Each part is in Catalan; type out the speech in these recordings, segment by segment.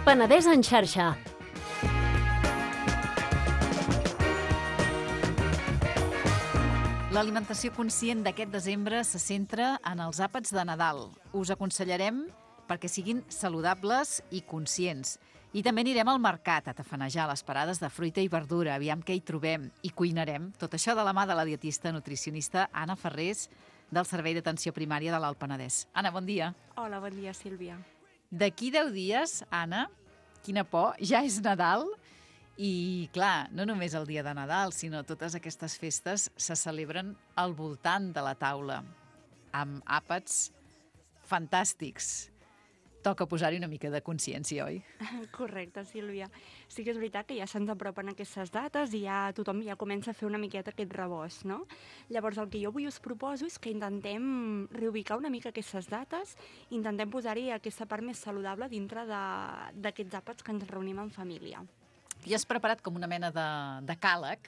Penedès en xarxa. L'alimentació conscient d'aquest desembre se centra en els àpats de Nadal. Us aconsellarem perquè siguin saludables i conscients. I també anirem al mercat a tafanejar les parades de fruita i verdura, aviam què hi trobem, i cuinarem. Tot això de la mà de la dietista nutricionista Anna Ferrés, del Servei d'Atenció Primària de l'Alt Penedès. Anna, bon dia. Hola, bon dia, Sílvia. D'aquí 10 dies, Anna, quina por, ja és Nadal. I, clar, no només el dia de Nadal, sinó totes aquestes festes se celebren al voltant de la taula, amb àpats fantàstics. Toca posar-hi una mica de consciència, oi? Correcte, Sílvia. Sí que és veritat que ja se'ns apropen aquestes dates i ja tothom ja comença a fer una miqueta aquest rebost, no? Llavors, el que jo avui us proposo és que intentem reubicar una mica aquestes dates, intentem posar-hi aquesta part més saludable dintre d'aquests àpats que ens reunim en família. I has preparat com una mena de càleg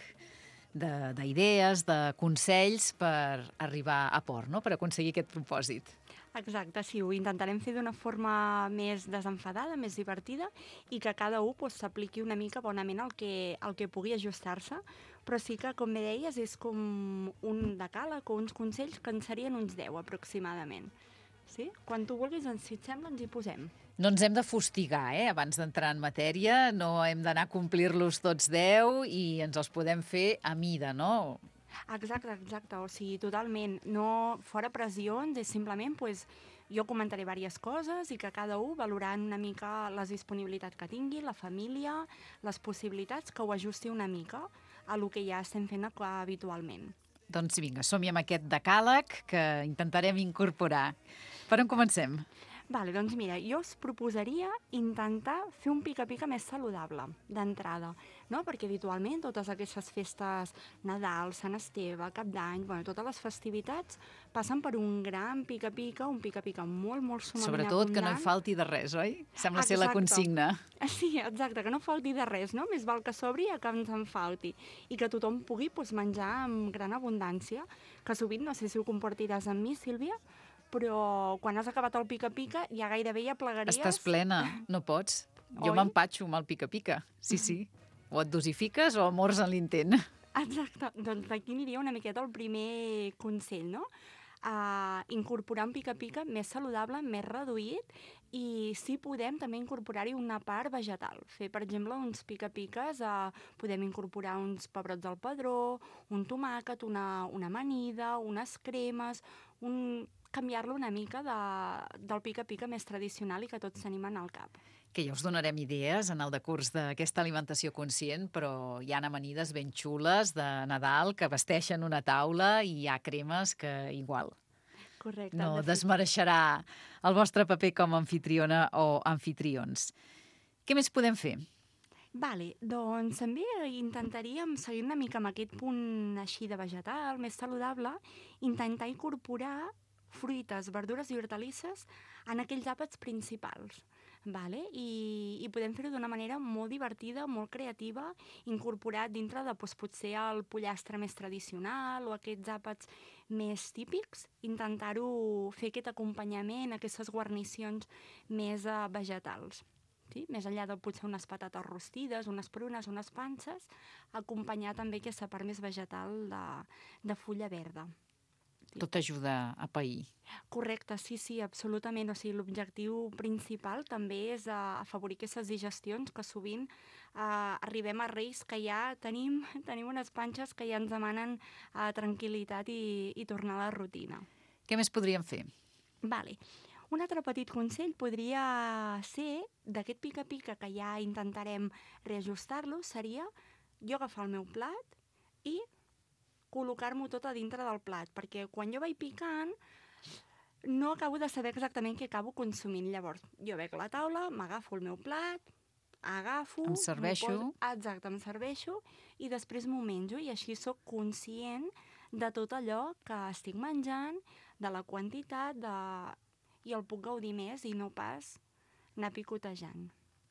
d'idees, de consells per arribar a port, no? Per aconseguir aquest propòsit. Exacte, sí, ho intentarem fer d'una forma més desenfadada, més divertida i que cada un s'apliqui una mica bonament el que pugui ajustar-se, però sí que, com bé deies, és com un decàleg o uns consells que en serien uns 10 aproximadament. Sí? Quan tu vulguis, si et sembla, ens hi posem. No ens hem de fustigar, abans d'entrar en matèria, no hem d'anar a complir-los tots 10 i ens els podem fer a mida, no? Exacte, o sigui, totalment. No fora pressions, és simplement, jo comentaré diverses coses i que cada un valorant una mica les disponibilitats que tingui, la família, les possibilitats, que ho ajusti una mica a lo que ja estem fent habitualment. Doncs vinga, som-hi amb aquest decàleg que intentarem incorporar. Per on comencem? Vale, doncs mira, jo us proposaria intentar fer un pica-pica més saludable d'entrada, no? Perquè habitualment totes aquestes festes, Nadal, Sant Esteve, Cap d'Any, totes les festivitats passen per un gran pica-pica, un pica-pica molt sumament abundant. Sobretot que no hi falti de res, oi? Sembla ser la consigna. Sí, exacte, que no falti de res, no? Més val que sobri a que ens en falti. I que tothom pugui menjar amb gran abundància, que sovint, no sé si ho compartiràs amb mi, Sílvia, però quan has acabat el pica-pica ja gairebé ja plegaries... Estàs plena, no pots. Jo Oi? M'empatxo amb el pica-pica. Sí. O et dosifiques o mors en l'intent. Exacte. Doncs aquí aniria una miqueta el primer consell, no? Incorporar un pica-pica més saludable, més reduït i, si podem, també incorporar-hi una part vegetal. Fer, per exemple, uns pica-piques, podem incorporar uns pebrots al padró, un tomàquet, una amanida, unes cremes, canviar-lo una mica del pica-pica més tradicional i que tots tenim en el cap. Que ja us donarem idees en el decurs d'aquesta alimentació conscient, però hi ha amanides ben xules de Nadal que vesteixen una taula i hi ha cremes que igual Correcte, no desmereixerà el vostre paper com a anfitriona o anfitrions. Què més podem fer? Vale, doncs també intentaríem seguir una mica amb aquest punt així de vegetal, més saludable, intentar incorporar fruites, verdures i hortalisses en aquells àpats principals. Vale? I podem fer-ho d'una manera molt divertida, molt creativa, incorporat dintre de potser el pollastre més tradicional o aquests àpats més típics, intentar-ho fer aquest acompanyament, aquestes guarnicions més vegetals. Sí? Més enllà de potser unes patates rostides, unes prunes, unes panses, acompanyar també aquesta part més vegetal de fulla verda. Tot ajuda a pair. Correcte, sí, absolutament. O sigui, l'objectiu principal també és afavorir aquestes digestions que sovint arribem a Reis que ja tenim unes panxes que ja ens demanen tranquil·litat i tornar a la rutina. Què més podríem fer? Vale. Un altre petit consell podria ser, d'aquest pica-pica que ja intentarem reajustar-lo, seria jo agafar el meu plat i col·locar-m'ho tot a dintre del plat, perquè quan jo vaig picant no acabo de saber exactament què acabo consumint. Llavors, jo veig la taula, m'agafo el meu plat, Em serveixo. Exacte, em serveixo i després m'ho menjo i així sóc conscient de tot allò que estic menjant, de la quantitat, i el puc gaudir més i no pas anar picotejant.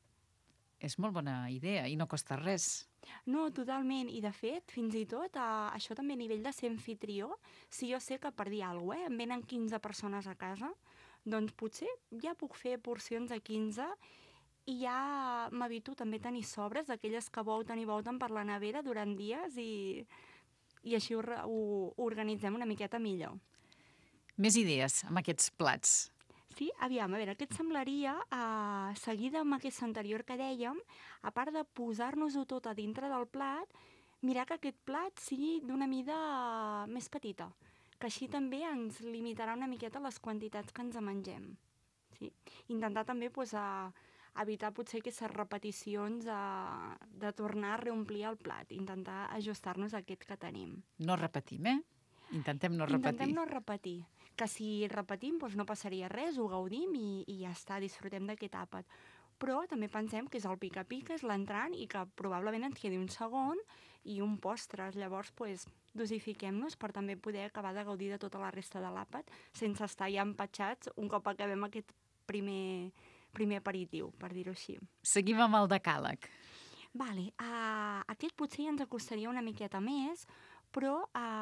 És molt bona idea i no costa res. No, totalment. I de fet, fins i tot, això també a nivell de ser anfitrió, si jo sé que per dir alguna cosa, em venen 15 persones a casa, doncs potser ja puc fer porcions de 15 i ja m'evito també tenir sobres, d'aquelles que volten i volten per la nevera durant dies i així ho organitzem una miqueta millor. Més idees amb aquests plats. Sí, aviam, a veure, què et semblaria, seguida amb aquesta anterior que dèiem, a part de posar-nos-ho tot a dintre del plat, mirar que aquest plat sigui d'una mida més petita, que així també ens limitarà una miqueta les quantitats que ens mengem. Sí? Intentar també evitar potser aquestes repeticions de tornar a reomplir el plat, intentar ajustar-nos a aquest que tenim. No repetim, Intentem no repetir. Intentem no repetir, que si repetim doncs no passaria res, ho gaudim i ja està, disfrutem d'aquest àpat. Però també pensem que és el pica-pica, és l'entrant i que probablement ens quedi un segon i un postres. Llavors, dosifiquem-nos per també poder acabar de gaudir de tota la resta de l'àpat sense estar ja empatxats un cop acabem aquest primer aperitiu, per dir-ho així. Seguim amb el decàleg. Vale, aquest potser ja ens acostaria una miqueta més, però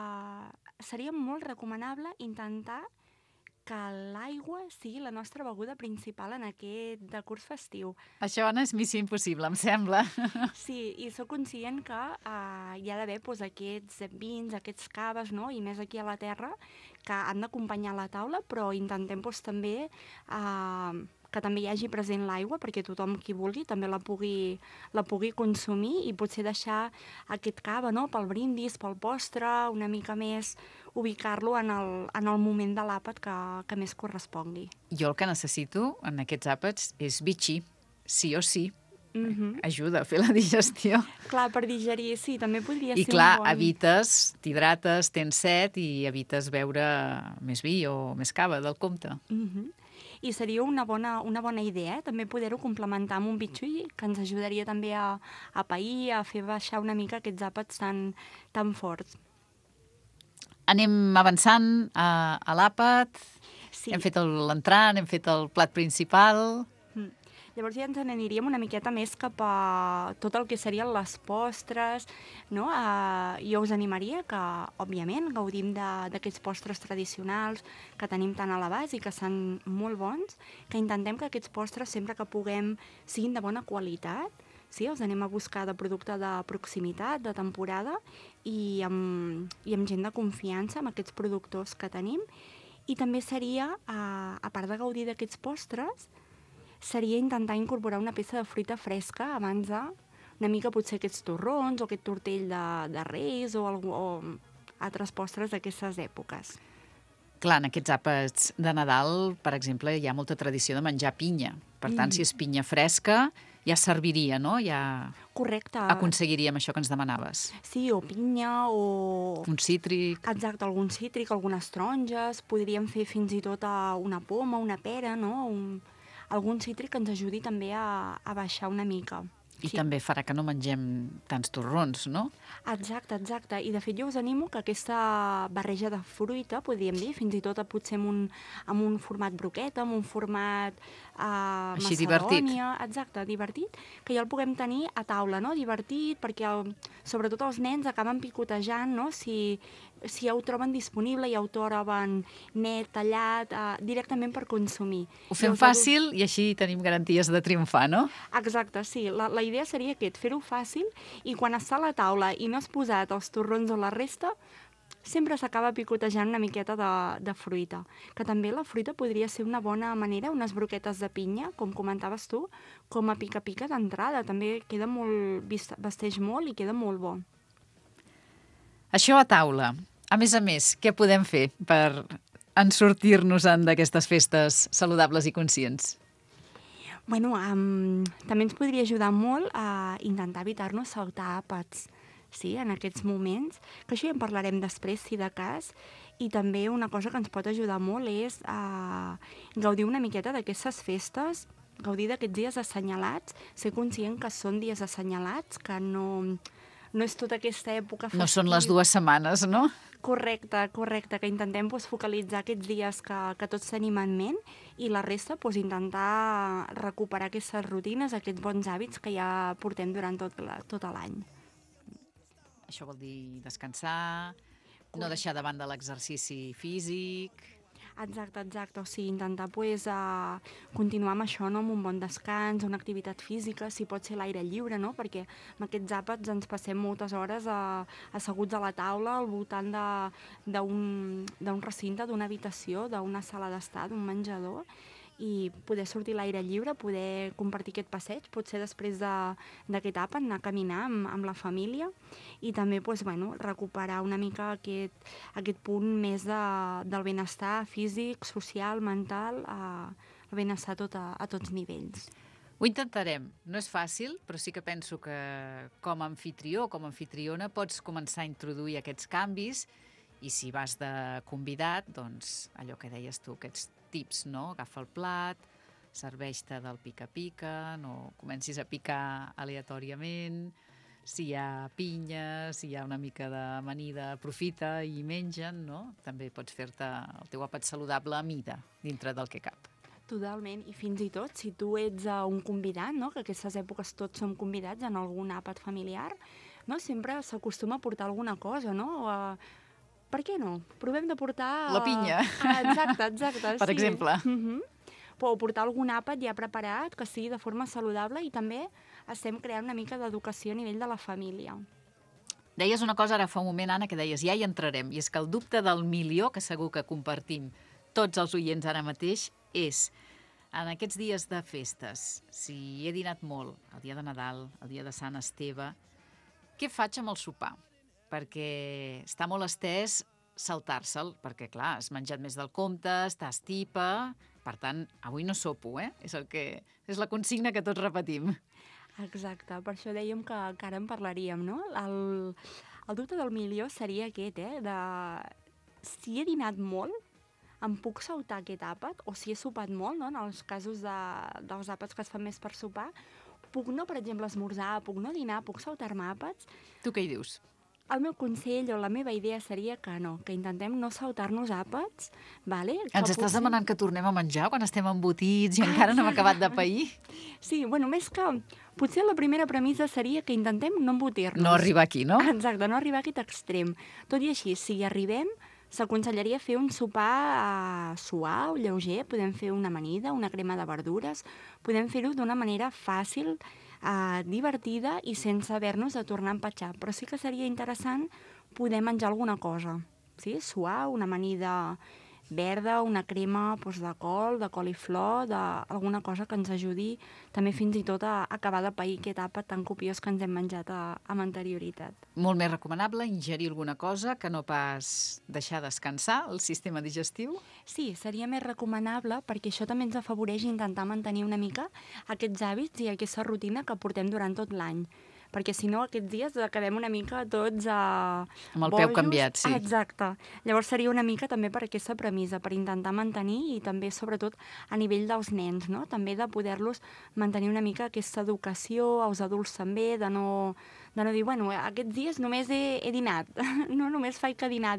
seria molt recomanable intentar que l'aigua sigui la nostra beguda principal en aquest decurs festiu. Això, Anna, és missió impossible, em sembla. Sí, i sóc conscient que hi ha d'haver aquests vins, aquests caves, no? I més aquí a la terra, que han d'acompanyar la taula, però intentem també que també hi hagi present l'aigua perquè tothom qui vulgui també la pugui consumir i potser deixar aquest cava, no? Pel brindis, pel postre, una mica més ubicar-lo en el moment de l'àpat que més correspongui. Jo el que necessito en aquests àpats és bitxí, sí o sí. Ajuda a fer la digestió. Clar, per digerir, sí, també podria ser I clar, evites, t'hidrates, tens set i evites beure més vi o més cava del compte. I seria una bona idea, també poder-ho complementar amb un bitxí que ens ajudaria també a pair, a fer baixar una mica aquests àpats tan forts. Anem avançant a l'àpat, sí. Hem fet l'entrant, hem fet el plat principal. Llavors ja ens n'aniríem una miqueta més cap a tot el que serien les postres, no? Jo us animaria que, òbviament, gaudim d'aquests postres tradicionals que tenim tan a l'abast i que són molt bons, que intentem que aquests postres, sempre que puguem, siguin de bona qualitat, sí? Els anem a buscar de producte de proximitat, de temporada, i amb gent de confiança, amb aquests productors que tenim. I també seria, a part de gaudir d'aquests postres, seria intentar incorporar una peça de fruita fresca abans de, una mica potser aquests torrons o aquest tortell de reis o altres postres d'aquestes èpoques. Clar, en aquests àpats de Nadal, per exemple, hi ha molta tradició de menjar pinya. Per tant, si és pinya fresca, ja serviria, no? Ja correcte. Aconseguiríem això que ens demanaves. Sí, o pinya o... Un cítric. Exacte, algun cítric, algunes taronges, podríem fer fins i tot una poma, una pera, no? Algun cítric que ens ajudi també a baixar una mica. I també farà que no mengem tants torrons, no? Exacte. I de fet jo us animo que aquesta barreja de fruita, podríem dir, fins i tot potser amb un format broqueta, amb un format així macedònia. Divertit. Exacte, divertit, que ja el puguem tenir a taula, no? Divertit, perquè sobretot els nens acaben picotejant, no? Si ja ho troben disponible, ja ho troben net, tallat, directament per consumir. Ho fem fàcil i així tenim garanties de triomfar, no? Exacte, sí. La idea seria fer-ho fàcil i quan està a la taula i no has posat els torrons o la resta, sempre s'acaba picotejant una miqueta de fruita. Que també la fruita podria ser una bona manera, unes broquetes de pinya, com comentaves tu, com a pica-pica d'entrada. També queda molt, vesteix molt i queda molt bo. Això a taula. A més, què podem fer per ensortir-nos-en d'aquestes festes saludables i conscients? Bueno, també ens podria ajudar molt a intentar evitar-nos saltar àpats, sí, en aquests moments, que això ja en parlarem després, si de cas, i també una cosa que ens pot ajudar molt és gaudir una miqueta d'aquestes festes, gaudir d'aquests dies assenyalats, ser conscient que són dies assenyalats, que no és tota aquesta època festiva. No són les 2 setmanes, no? Correcte, que intentem focalitzar aquests dies que tots tenim en ment i la resta intentar recuperar aquestes rutines, aquests bons hàbits que ja portem durant tot l'any. Això vol dir descansar, no deixar de banda l'exercici físic. Exacte. O sigui, intentar continuar amb això, no? Amb un bon descans, una activitat física, si pot ser l'aire lliure, no? Perquè amb aquests àpats ens passem moltes hores asseguts a la taula al voltant d'un recinte, d'una habitació, d'una sala d'estar, d'un menjador, i poder sortir a l'aire lliure, poder compartir aquest passeig, potser després d'aquest àpat, anar a caminar amb la família, i també recuperar una mica aquest punt més del benestar físic, social, mental, el benestar a tots nivells. Ho intentarem. No és fàcil, però sí que penso que com a anfitrió, com a anfitriona, pots començar a introduir aquests canvis, i si vas de convidat, doncs allò que deies tu, aquests tips, no? Agafa el plat, serveix-te del pica-pica, no comencis a picar aleatòriament, si hi ha pinya, si hi ha una mica d'amanida, aprofita i mengen, no? També pots fer-te el teu àpat saludable a mida, dintre del que cap. Totalment, i fins i tot, si tu ets un convidat, no? Que aquestes èpoques tots som convidats en algun àpat familiar, no? Sempre s'acostuma a portar alguna cosa, no? Per què no? Provem de portar... La pinya. Exacte. Per exemple. O portar algun àpat ja preparat, que sigui de forma saludable, i també estem creant una mica d'educació a nivell de la família. Deies una cosa ara fa un moment, Anna, que deies, ja hi entrarem, i és que el dubte del milió, que segur que compartim tots els oients ara mateix, és, en aquests dies de festes, si he dinat molt, el dia de Nadal, el dia de Sant Esteve, què faig amb el sopar? Perquè està molt estès saltar-se'l, perquè, clar, has menjat més del compte, estàs tipa, per tant, avui no sopo, és la consigna que tots repetim. Exacte, per això dèiem que ara en parlaríem, no? El dubte del milió seria aquest, de si he dinat molt, em puc saltar aquest àpat, o si he sopat molt, no? En els casos dels àpats que es fan més per sopar, puc no, per exemple, esmorzar, puc no dinar, puc saltar-me àpats? Tu què hi dius? El meu consell o la meva idea seria que no, que intentem no saltar-nos àpats, vale? Ens estàs demanant que tornem a menjar quan estem embotits i encara no hem acabat de pair? Sí, més que... Potser la primera premissa seria que intentem no embotir-nos. No arribar aquí, no? Exacte, no arribar a aquest extrem. Tot i així, si hi arribem, s'aconsellaria fer un sopar suau, lleuger, podem fer una amanida, una crema de verdures, podem fer-ho d'una manera fàcil, divertida i sense haver-nos de tornar a empatxar. Però sí que seria interessant poder menjar alguna cosa, sí? Suau, una amanida verda, una crema de col, de coliflor, alguna cosa que ens ajudi també fins i tot a acabar de pair aquest àpat tan copiós que ens hem menjat amb anterioritat. Molt més recomanable ingerir alguna cosa que no pas deixar descansar el sistema digestiu? Sí, seria més recomanable perquè això també ens afavoreix intentar mantenir una mica aquests hàbits i aquesta rutina que portem durant tot l'any. Perquè si no, aquests dies acabem una mica tots amb el peu canviat, sí. Exacte. Llavors seria una mica també per aquesta premissa, per intentar mantenir i també, sobretot, a nivell dels nens, no? També de poder-los mantenir una mica aquesta educació, als adults també, de no dir, aquests dies només he dinat, no només faig que dinar,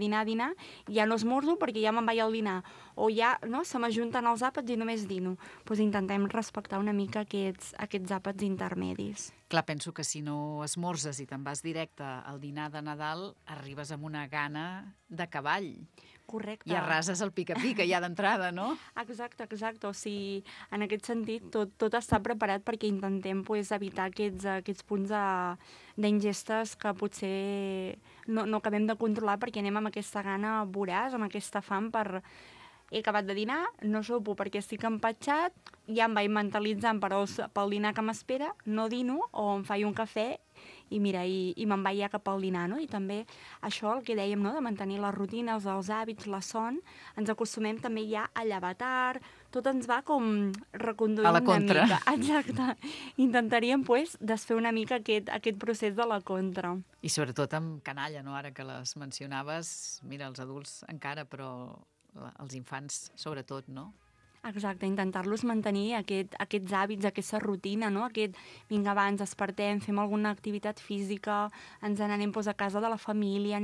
ja no esmorzo perquè ja me'n vaig al dinar, o ja se m'ajunten els àpats i només dino. Doncs intentem respectar una mica aquests àpats intermedis. Clar, penso que si no esmorzes i te'n vas directe al dinar de Nadal, arribes amb una gana de cavall. Correcte. I arrases el pica-pica ja d'entrada, no? Exacte. O sigui, en aquest sentit, tot està preparat perquè intentem evitar aquests punts d'ingestes que potser no acabem de controlar perquè anem amb aquesta gana voraç, amb aquesta fam per... He acabat de dinar, no sopo perquè estic empatxat, ja em vaig mentalitzant pel dinar que m'espera, no dino o em faig un cafè i mira, i me'n vaig ja cap al dinar, no? I també això, el que dèiem, no?, de mantenir les rutines, els hàbits, la son, ens acostumem també ja a llevar tard, tot ens va com reconduint a la contra. Una mica. Exacte. Intentaríem, desfer una mica aquest procés de la contra. I sobretot amb canalla, no?, ara que les mencionaves, mira, els adults encara, però els infants sobretot, no? Exacte, intentar-los mantenir aquests hàbits, aquesta rutina, no? Vinga, va, ens despertem, fem alguna activitat física, ens n'anem a casa de la família,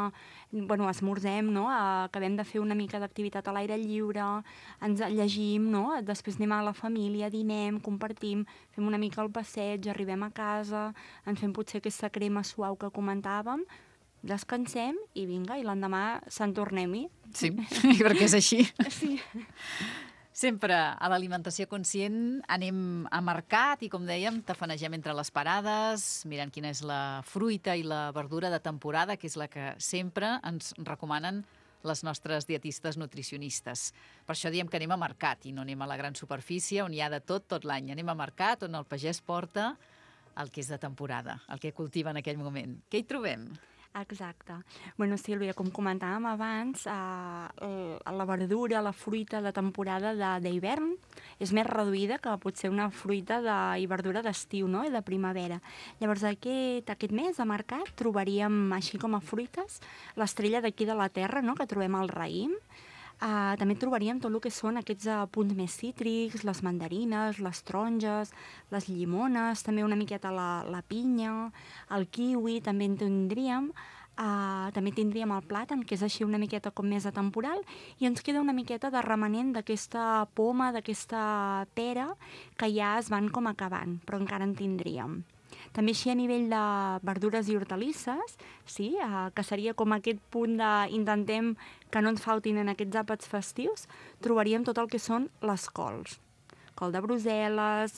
esmorzem, no? Acabem de fer una mica d'activitat a l'aire lliure, ens llegim, no? Després anem a la família, dinem, compartim, fem una mica el passeig, arribem a casa, ens fem potser aquesta crema suau que comentàvem, descansem i vinga, i l'endemà se'n tornem-hi. Sí, perquè és així. Sí. Sempre a l'alimentació conscient anem a mercat i, com dèiem, tafanegem entre les parades, mirant quina és la fruita i la verdura de temporada, que és la que sempre ens recomanen les nostres dietistes nutricionistes. Per això diem que anem a mercat i no anem a la gran superfície on hi ha de tot l'any. Anem a mercat on el pagès porta el que és de temporada, el que cultiva en aquell moment. Què hi trobem? Exacte. Bueno, Sílvia, com comentàvem abans, la verdura, la fruita de temporada d'hivern és més reduïda que potser una fruita i verdura d'estiu, no?, i de primavera. Llavors, aquest mes a mercat trobaríem, així com a fruites, l'estrella d'aquí de la terra, no?, que trobem al raïm. També trobaríem tot el que són aquests punts més cítrics, les mandarines, les taronges, les llimones, també una miqueta la pinya, el kiwi també en tindríem. També tindríem el plàtan, que és així una miqueta com més atemporal, i ens queda una miqueta de remanent d'aquesta poma, d'aquesta pera, que ja es van com acabant, però encara en tindríem. També així a nivell de verdures i hortalisses, sí, que seria com aquest punt intentem que no ens faltin en aquests àpats festius, trobaríem tot el que són les cols. Col de Brussel·les,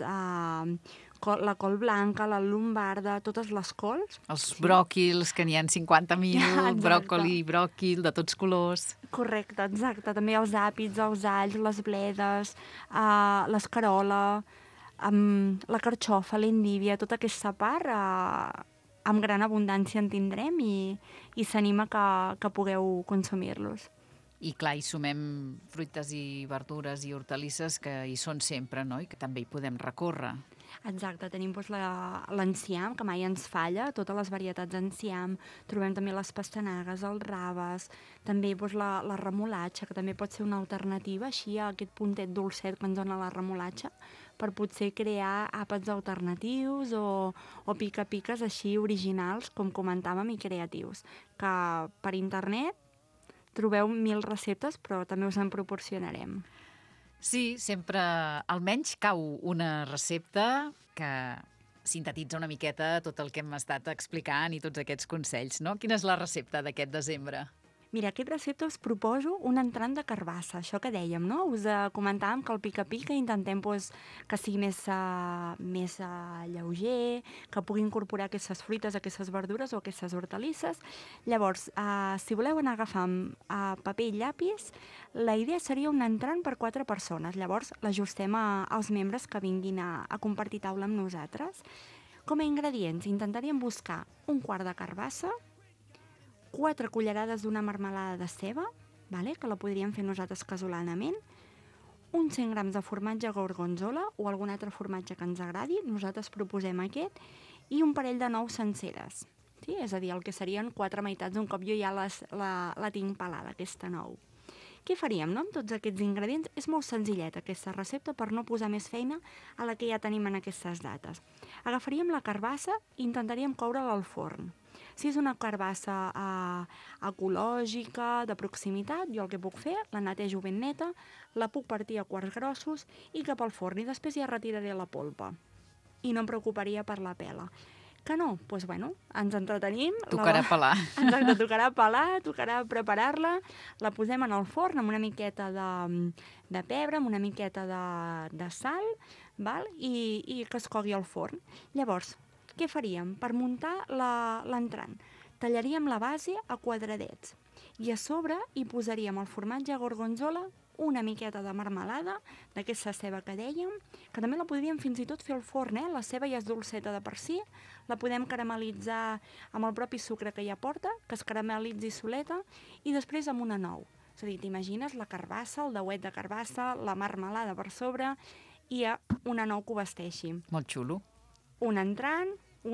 la col blanca, la llombarda, totes les cols. Els bròquils, que n'hi ha 50.000, bròcoli, bròquil, de tots colors. Correcte, exacte. També els àpids, els alls, les bledes, l'escarola, la carxofa, l'endívia, tota aquesta part amb gran abundància en tindrem i s'anima que pugueu consumir-los. I clar, hi sumem fruites i verdures i hortalisses que hi són sempre, no?, i que també hi podem recórrer. Exacte, tenim l'enciam, que mai ens falla, totes les varietats d'enciam, trobem també les pastanagues, els raves, també la remolatxa, que també pot ser una alternativa, així a aquest puntet dolcet que ens dona la remolatxa, per potser crear àpats alternatius o pica-piques així originals, com comentàvem, i creatius, que per internet trobeu 1000 receptes, però també us en proporcionarem. Sí, sempre almenys cau una recepta que sintetitza una miqueta tot el que hem estat explicant i tots aquests consells, no? Quina és la recepta d'aquest desembre? Mira, aquest recepte us proposo un entrant de carbassa, això que dèiem, no? Us comentàvem que el pica-pica intentem que sigui més lleuger, que pugui incorporar aquestes fruites, aquestes verdures o aquestes hortalisses. Llavors, si voleu anar agafant paper i llapis, la idea seria un entrant per 4 persones. Llavors, l'ajustem als membres que vinguin a compartir taula amb nosaltres. Com a ingredients, intentaríem buscar un quart de carbassa, 4 cullerades d'una marmelada de ceba, que la podríem fer nosaltres casolanament, uns 100 grams de formatge gorgonzola o algun altre formatge que ens agradi, nosaltres proposem aquest, i un parell de nous senceres. Sí? És a dir, el que serien 4 meitats d'un cop. Jo ja la tinc pelada, aquesta nou. Què faríem, no?, amb tots aquests ingredients? És molt senzilleta aquesta recepta per no posar més feina a la que ja tenim en aquestes dates. Agafaríem la carbassa i intentaríem coure-la al forn. Si és una carbassa ecològica, de proximitat, jo el que puc fer, la netejo ben neta, la puc partir a quarts grossos i cap al forn, i després ja retiraré la polpa. I no em preocuparia per la pela. Que no? Doncs ens entretenim. Tocarà pelar. Exacte, tocarà pelar, tocarà preparar-la, la posem en el forn amb una miqueta de pebre, amb una miqueta de sal, i que es cogui al forn. Llavors, què faríem? Per muntar l'entrant, tallaríem la base a quadradets i a sobre hi posaríem el formatge gorgonzola, una miqueta de marmelada, d'aquesta ceba que dèiem, que també la podríem fins i tot fer al forn, la ceba ja és dolceta de per si, la podem caramelitzar amb el propi sucre que ja porta, que es caramelitzi soleta, i després amb una nou. És a dir, t'imagines la carbassa, el dauet de carbassa, la marmelada per sobre, i una nou que ho vesteixi. Molt xulo. Un entrant,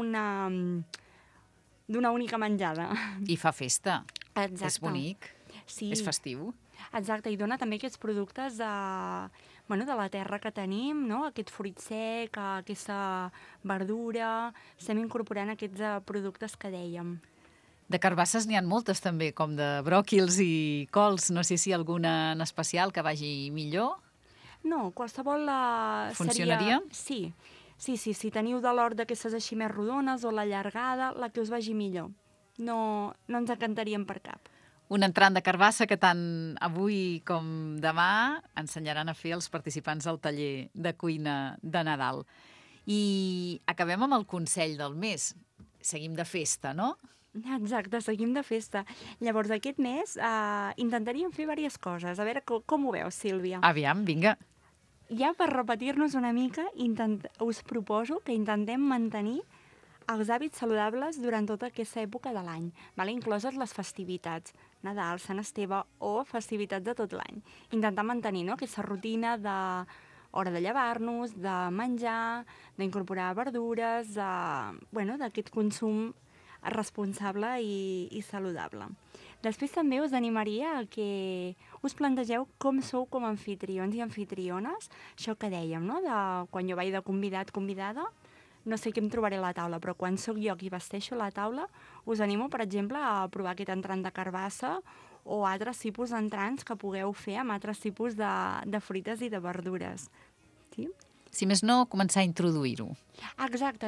d'una única menjada. I fa festa. Exacte. És bonic. Sí. És festiu. Exacte, i dona també aquests productes de la terra que tenim, no? Aquest fruit sec, aquesta verdura, estem incorporant aquests productes que dèiem. De carbasses n'hi ha moltes també, com de bròquils i cols. No sé si alguna en especial que vagi millor. No, qualsevol funcionaria? Sí, si teniu de l'hort d'aquestes així més rodones o la llargada, la que us vagi millor. no ens encantarien per cap. Un entrant de carbassa que tant avui com demà ensenyaran a fer els participants del taller de cuina de Nadal. I acabem amb el consell del mes. Seguim de festa, no? Exacte, seguim de festa. Llavors, aquest mes intentaríem fer diverses coses. A veure com ho veus, Sílvia? Aviam, vinga. Ja per repetir-nos una mica, us proposo que intentem mantenir els hàbits saludables durant tota aquesta època de l'any, incloses les festivitats, Nadal, Sant Esteve o festivitats de tot l'any. Intentar mantenir aquesta rutina d'hora de llevar-nos, de menjar, d'incorporar verdures, d'aquest consum responsable i saludable. Després també us animaria a que us plantegeu com sou com a anfitrions i anfitriones, això que dèiem, no? Quan jo vaig de convidat, convidada, no sé què em trobaré a la taula, però quan sóc jo qui vesteixo la taula, us animo, per exemple, a provar aquest entrant de carbassa o altres tipus d'entrants que pugueu fer amb altres tipus de fruites i de verdures. Sí? Si més no, començar a introduir-ho. Exacte.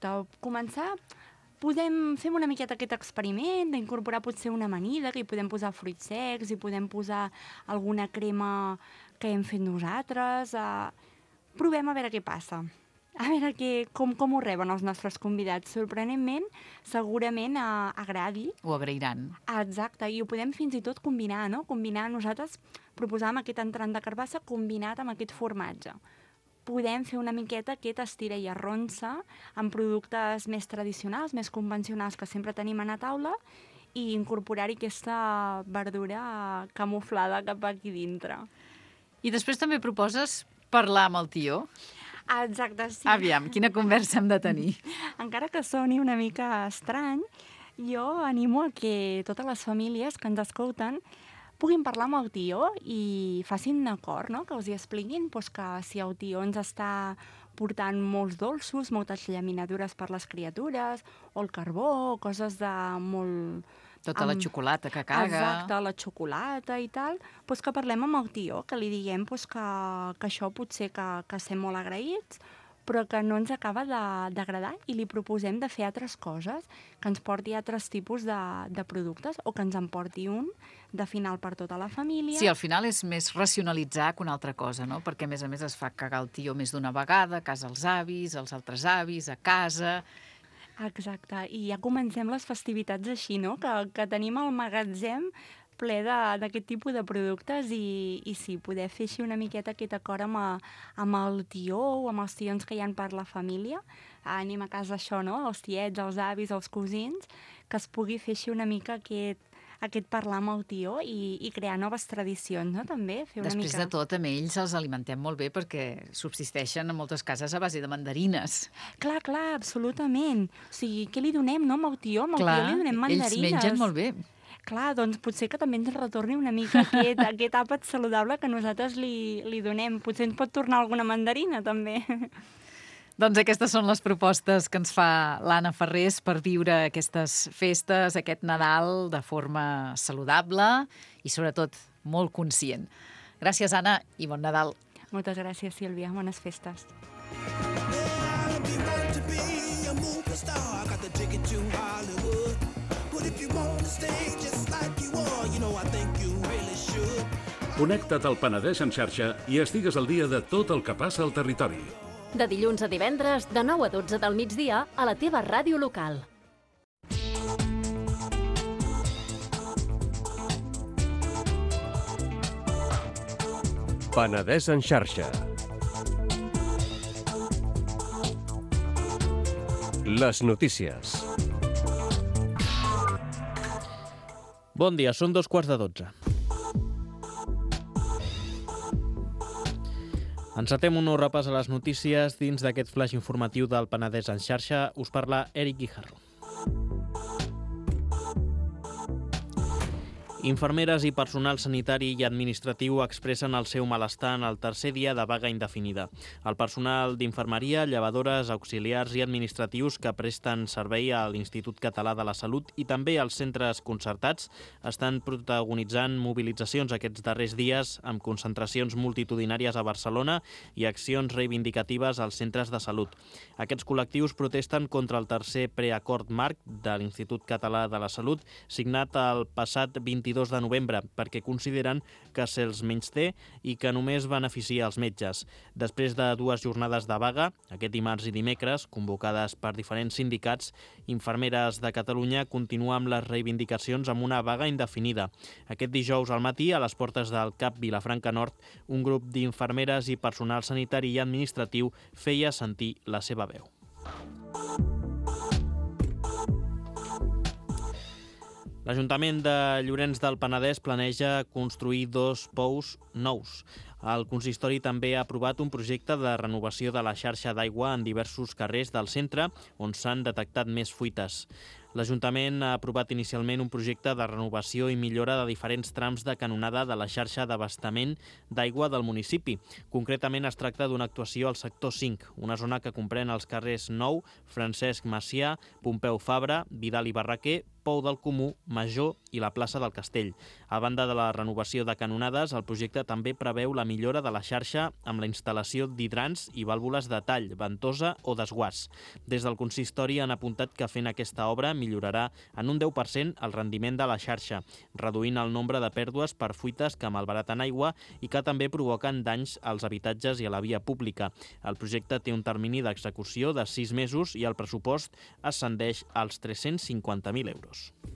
Fem una miqueta aquest experiment d'incorporar potser una amanida, que hi podem posar fruits secs, hi podem posar alguna crema que hem fet nosaltres. Provem a veure què passa. A veure com ho reben els nostres convidats. Sorprenentment, segurament agradi. Ho agrairan. Exacte, i ho podem fins i tot combinar, no? Nosaltres proposàvem aquest entrant de carbassa combinat amb aquest formatge. Podem fer una miqueta aquest estira i arronsa amb productes més tradicionals, més convencionals que sempre tenim a la taula i incorporar-hi aquesta verdura camuflada cap aquí dintre. I després també proposes parlar amb el tió. Exacte, sí. Aviam, quina conversa hem de tenir? Encara que soni una mica estrany, jo animo a que totes les famílies que ens escolten puguin parlar amb el tió i facin un acord, no? Que us hi expliquin que si el tió ens està portant molts dolços, moltes llaminadures per les criatures, o el carbó, o coses de molt... Tota la xocolata que caga. Exacte, la xocolata i tal, que parlem amb el tió, que li diguem que això potser que estem molt agraïts, però que no ens acaba d'agradar i li proposem de fer altres coses, que ens porti altres tipus de productes o que ens en porti un de final per tota la família. Sí, al final és més racionalitzar que una altra cosa, no? Perquè, a més, es fa cagar el tió més d'una vegada, a casa els avis, els altres avis, a casa... Exacte, i ja comencem les festivitats així, no? Que tenim el magatzem ple d'aquest tipus de productes i sí, poder fer així una miqueta aquest acord amb el tió o amb els tions que hi ha per la família. Anem a casa això, no? Els tiets, els avis, els cosins, que es pugui fer així una mica aquest parlar amb el tió i crear noves tradicions, no? També fer una Després mica... de tot, també ells els alimentem molt bé perquè subsisteixen en moltes cases a base de mandarines. Clar, absolutament. O sigui, què li donem, no, amb el tió? Amb el tió li donem mandarines. Ells mengen molt bé. Clar, doncs potser que també ens retorni una mica aquest àpat saludable que nosaltres li donem. Potser ens pot tornar alguna mandarina, també. Doncs aquestes són les propostes que ens fa l'Anna Ferrés per viure aquestes festes, aquest Nadal, de forma saludable i, sobretot, molt conscient. Gràcies, Anna, i bon Nadal. Moltes gràcies, Sílvia. Bones festes. Connecta't al Penedès en xarxa i estigues al dia de tot el que passa al territori. De dilluns a divendres, de 9 a 12 del migdia, a la teva ràdio local. Penedès en xarxa. Les notícies. Bon dia, són 2:15. Encetem un nou repàs a les notícies dins d'aquest flash informatiu del Penedès en xarxa. Us parla Eric Guijarro. Infermeres i personal sanitari i administratiu expressen el seu malestar en el tercer dia de vaga indefinida. El personal d'infermeria, llevadores, auxiliars i administratius que presten servei a l'Institut Català de la Salut i també als centres concertats estan protagonitzant mobilitzacions aquests darrers dies amb concentracions multitudinàries a Barcelona i accions reivindicatives als centres de salut. Aquests col·lectius protesten contra el tercer preacord marc de l'Institut Català de la Salut signat el passat 22 de novembre perquè consideren que se'ls menysté i que només beneficia els metges. Després de 2 jornades de vaga, aquest dimarts i dimecres, convocades per diferents sindicats, Infermeres de Catalunya continua amb les reivindicacions amb una vaga indefinida. Aquest dijous al matí, a les portes del CAP Vilafranca Nord, un grup d'infermeres i personal sanitari i administratiu feia sentir la seva veu. L'Ajuntament de Llorenç del Penedès planeja construir 2 pous nous. El consistori també ha aprovat un projecte de renovació de la xarxa d'aigua en diversos carrers del centre on s'han detectat més fuites. L'Ajuntament ha aprovat inicialment un projecte de renovació i millora de diferents trams de canonada de la xarxa d'abastament d'aigua del municipi. Concretament es tracta d'una actuació al sector 5, una zona que comprèn els carrers Nou, Francesc Macià, Pompeu Fabra, Vidal i Barraquer, Pou del Comú, Major i la plaça del Castell. A banda de la renovació de canonades, el projecte també preveu la millora de la xarxa amb la instal·lació d'hidrants i vàlvules de tall, ventosa o desguàs. Des del consistori han apuntat que fent aquesta obra millorarà en un 10% el rendiment de la xarxa, reduint el nombre de pèrdues per fuites que malbaraten aigua i que també provoquen danys als habitatges i a la via pública. El projecte té un termini d'execució de 6 mesos i el pressupost ascendeix als 350.000 euros.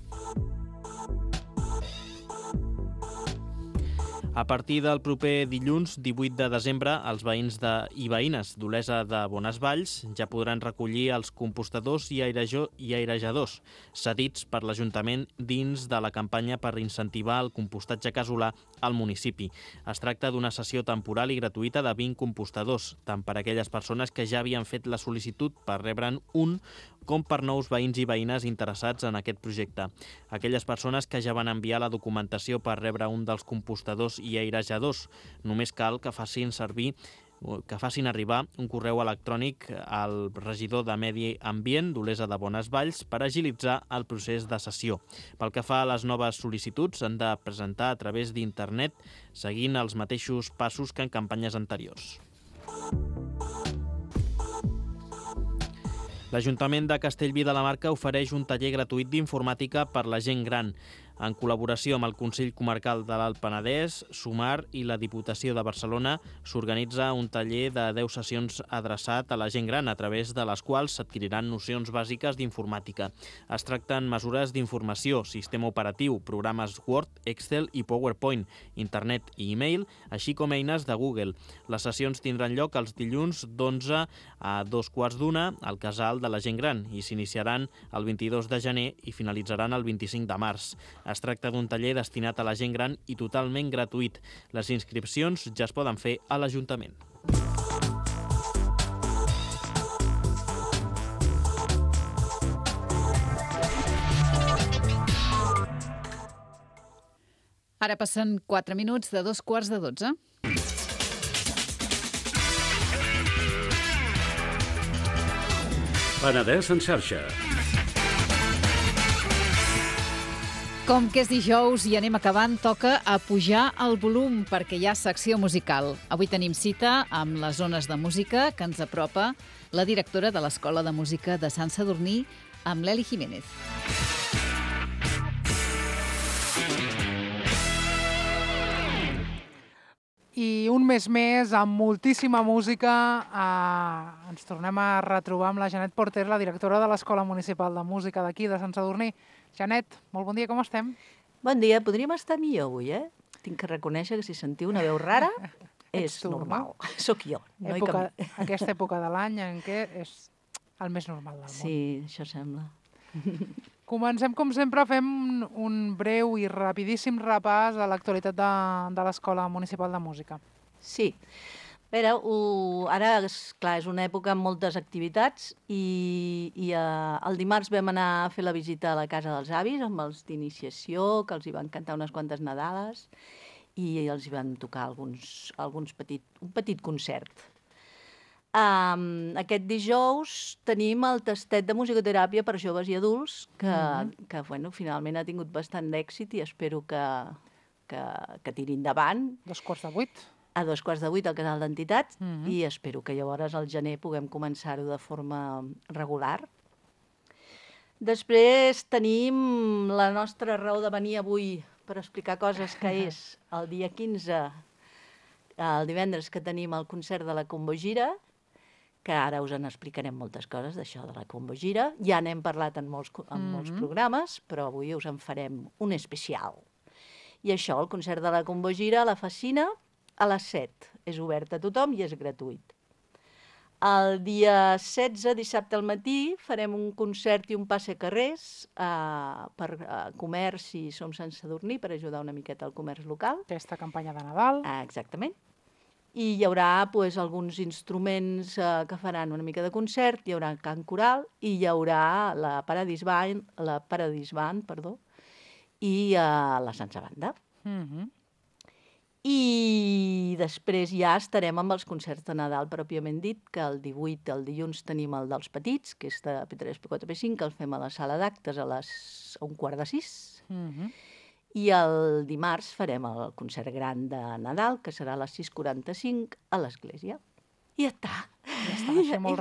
A partir del proper dilluns, 18 de desembre, els veïns i veïnes d'Olesa de Bonesvalls ja podran recollir els compostadors i airejadors cedits per l'Ajuntament dins de la campanya per incentivar el compostatge casolà al municipi. Es tracta d'una sessió temporal i gratuïta de 20 compostadors, tant per a aquelles persones que ja havien fet la sol·licitud per rebre'n un, com per nous veïns i veïnes interessats en aquest projecte. Aquelles persones que ja van enviar la documentació per rebre un dels compostadors i airejadors, només cal que facin arribar un correu electrònic al regidor de Medi Ambient d'Olesa de Bonesvalls per agilitzar el procés de cessió. Pel que fa a les noves sol·licituds, s'han de presentar a través d'internet seguint els mateixos passos que en campanyes anteriors. L'Ajuntament de Castellví de la Marca ofereix un taller gratuït d'informàtica per la gent gran. En col·laboració amb el Consell Comarcal de l'Alt Penedès, Sumar i la Diputació de Barcelona, s'organitza un taller de 10 sessions adreçat a la gent gran, a través de les quals s'adquiriran nocions bàsiques d'informàtica. Es tracten mesures d'informació, sistema operatiu, programes Word, Excel i PowerPoint, internet i e-mail, així com eines de Google. Les sessions tindran lloc els dilluns d'11 a 2:15 al Casal de la Gent Gran i s'iniciaran el 22 de gener i finalitzaran el 25 de març. Es tracta d'un taller destinat a la gent gran i totalment gratuït. Les inscripcions ja es poden fer a l'Ajuntament. Ara passen 4 minuts de 2:15. Penedès en xarxa. Com que és dijous i anem acabant, toca apujar el volum perquè hi ha secció musical. Avui tenim cita amb les zones de música que ens apropa la directora de l'Escola de Música de Sant Sadurní, amb l'Eli Jiménez. I un mes més, amb moltíssima música, ens tornem a retrobar amb la Janet Porter, la directora de l'Escola Municipal de Música d'aquí, de Sant Sadurní. Janet, molt bon dia, com estem? Bon dia, podríem estar millor avui, eh? Tinc que reconèixer que si sentiu una veu rara és normal. Sóc jo. No Aquesta època de l'any en què és el més normal del món. Sí, això sembla. Comencem, com sempre, fem un breu i rapidíssim repàs a l'actualitat de l'Escola Municipal de Música. Sí. A veure, ara, clar, és una època amb moltes activitats i el dimarts vam anar a fer la visita a la casa dels avis amb els d'iniciació, que els hi van cantar unes quantes Nadales i els hi van tocar un petit concert. Aquest dijous tenim el tastet de musicoteràpia per joves i adults que finalment ha tingut bastant d'èxit i espero que tiri endavant. 7:45. A 7:45 al canal d'Entitats i espero que llavors al gener puguem començar-ho de forma regular. Després tenim la nostra raó de venir avui per explicar coses, que és el dia 15, el divendres, que tenim el concert de la Combogira, que ara us en explicarem moltes coses d'això de la Combogira. Ja n'hem parlat en molts programes, però avui us en farem un especial. I això, el concert de la Combogira a la Facina, a les 7. És obert a tothom i és gratuït. El dia 16, dissabte al matí, farem un concert i un passe carrers per comerç i Som Sant Sadurní, per ajudar una miqueta al comerç local. Aquesta campanya de Nadal. Exactament. I hi haurà alguns instruments que faran una mica de concert, hi haurà cant coral i hi haurà la Paradís Band, i la Sansa Banda. I després ja estarem amb els concerts de Nadal pròpiament dit, que el 18, el dilluns, tenim el dels petits, que és de P3, P4, P5, que el fem a la sala d'actes a 5:45. I el dimarts farem el concert gran de Nadal, que serà a les 6:45 a l'església. I ja està. Ja està,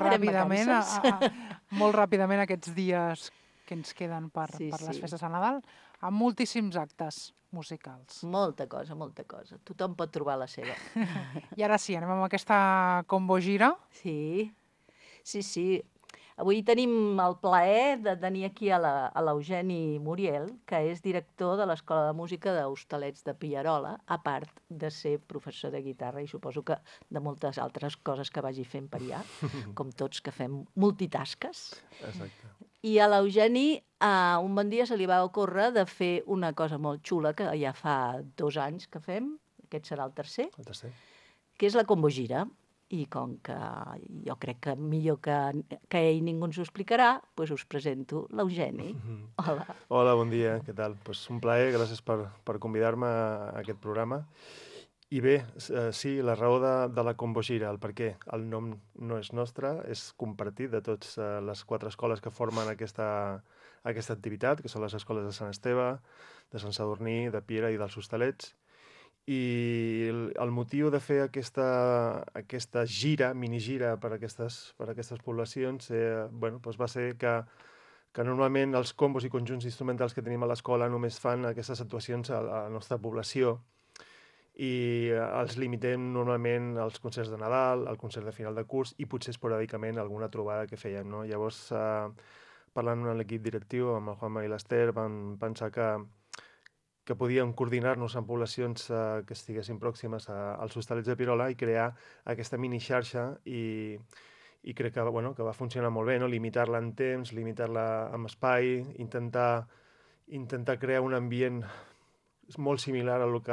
molt ràpidament aquests dies que ens queden per les festes de Nadal, amb moltíssims actes musicals. Molta cosa. Tothom pot trobar la seva. I ara sí, anem amb aquesta Combogira. Sí. Avui tenim el plaer de tenir aquí a l'Eugeni Muriel, que és director de l'Escola de Música d'Hostalets de Pierola, a part de ser professor de guitarra i suposo que de moltes altres coses que vagi fent per allà, com tots que fem multitasques. Exacte. I a l'Eugeni un bon dia se li va ocórrer de fer una cosa molt xula que ja fa 2 anys que fem, aquest serà el tercer, que és la Combogira. I com que jo crec que millor que ell ningú ens ho explicarà, doncs us presento l'Eugeni. Hola. Hola, bon dia, què tal? Un plaer, gràcies per convidar-me a aquest programa. I bé, sí, la raó de la Combogira, el per què. El nom no és nostre, és compartit de totes les 4 escoles que formen aquesta activitat, que són les escoles de Sant Esteve, de Sant Sadurní, de Piera i dels Hostalets. I el motiu de fer aquesta gira, minigira per aquestes poblacions, va ser que normalment els combos i conjunts instrumentals que tenim a l'escola només fan aquestes actuacions a la nostra població i els limitem normalment als concerts de Nadal, al concert de final de curs i potser esporàdicament alguna trobada que fèiem, no? Llavors, parlant amb l'equip directiu, amb el Juanma i l'Ester, vam pensar que podíem coordinar-nos en poblacions que estiguessin pròximes als Hostalets de Pierola i crear aquesta mini-xarxa i crec que va funcionar molt bé, no? Limitar-la en temps, limitar-la en espai, intentar crear un ambient molt similar a el que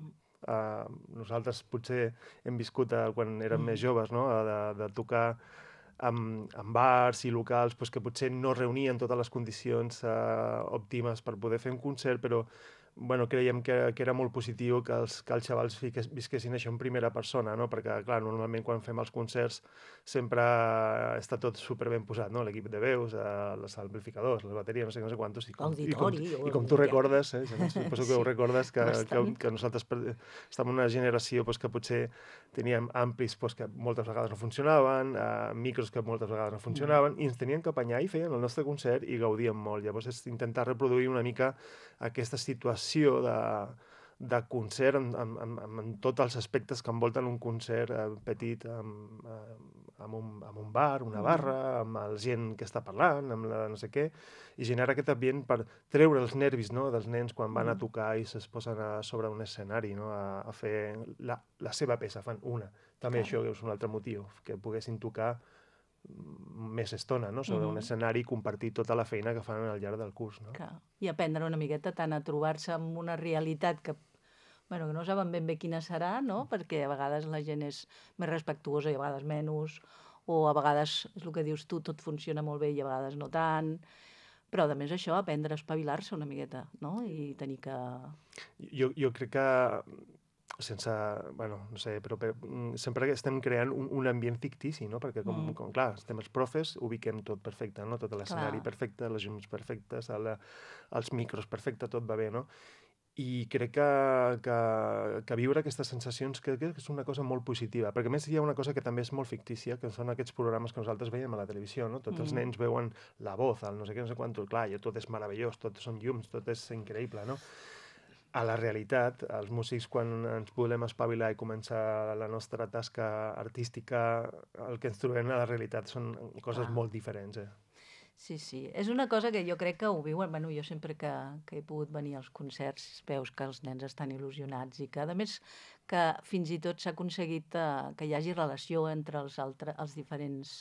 nosaltres potser hem viscut quan érem més joves, no? De tocar amb bars i locals que potser no reunien totes les condicions òptimes per poder fer un concert, però creiem que era molt positiu que els xavals visquessin això en primera persona, no? Perquè, clar, normalment quan fem els concerts sempre està tot superben posat, no? L'equip de veus, els amplificadors, les bateries, no sé quantos. I com tu recordes, suposo que ho recordes, que nosaltres estàvem en una generació que potser teníem amplis que moltes vegades no funcionaven, micros que moltes vegades no funcionaven, i ens tenien que apanyar i feien el nostre concert i gaudíem molt. Llavors és intentar reproduir una mica aquesta situació de concert en tots els aspectes que envolten un concert petit amb un bar, una barra, amb la gent que està parlant, amb la no sé què, i generar aquest ambient per treure els nervis, no?, dels nens quan van a tocar i es posen sobre un escenari, no?, a fer la seva peça, fan una. També això és un altre motiu, que poguessin tocar més estona, no?, sobre un escenari i compartir tota la feina que fan al llarg del curs, no? I aprendre una miqueta tant a trobar-se amb una realitat que bueno, que no saben ben bé quina serà, no? Perquè a vegades la gent és més respectuosa i a vegades menys, o a vegades, és el que dius tu, tot funciona molt bé i a vegades no tant. Però, a més, això, aprendre a espavilar-se una miqueta, no? I tenir que... Jo crec que sense, bueno, no sé, però sempre estem creant un ambient fictici, no? Perquè, com clar, estem els profes, ubiquem tot perfecte, no? Tot l'escenari perfecte, les llums perfectes, els micros perfecte, tot va bé, no? I crec que viure aquestes sensacions crec que és una cosa molt positiva, perquè a més hi ha una cosa que també és molt fictícia, que són aquests programes que nosaltres veiem a la televisió, no? Tots els nens veuen La Voz, el no sé què, no sé quant, clar, tot és meravellós, tot són llums, tot és increïble, no? A la realitat, els músics, quan ens volem espavilar i començar la nostra tasca artística, el que ens trobem a la realitat són coses molt diferents, Sí, sí. És una cosa que jo crec que ho viuen. Bueno, jo sempre que he pogut venir als concerts veus que els nens estan il·lusionats i que, a més, que fins i tot s'ha aconseguit que hi hagi relació entre els diferents